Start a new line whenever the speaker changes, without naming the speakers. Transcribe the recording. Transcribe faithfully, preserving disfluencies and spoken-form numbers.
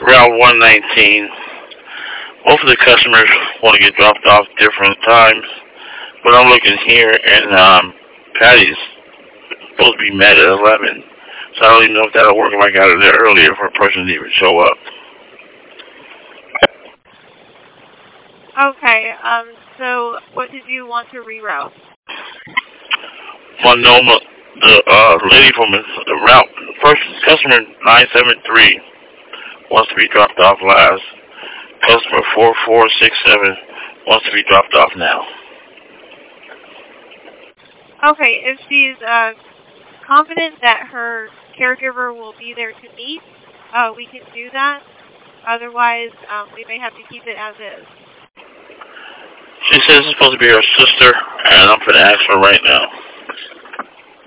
Route one nineteen. Both of the customers want to get dropped off different times, but I'm looking here, and um, Patty's supposed to be met at eleven. So I don't even know if that'll work if I got it there earlier for a person to even show up.
Okay, um, so what did you want to reroute?
Monoma, the uh, lady from the route, first customer nine seven three wants to be dropped off last. Customer four four six seven wants to be dropped off now.
Okay, if she's uh, confident that her caregiver will be there to meet, uh, we can do that. Otherwise, um, we may have to keep it as is.
She says it's supposed to be her sister, and I'm going to ask her right now.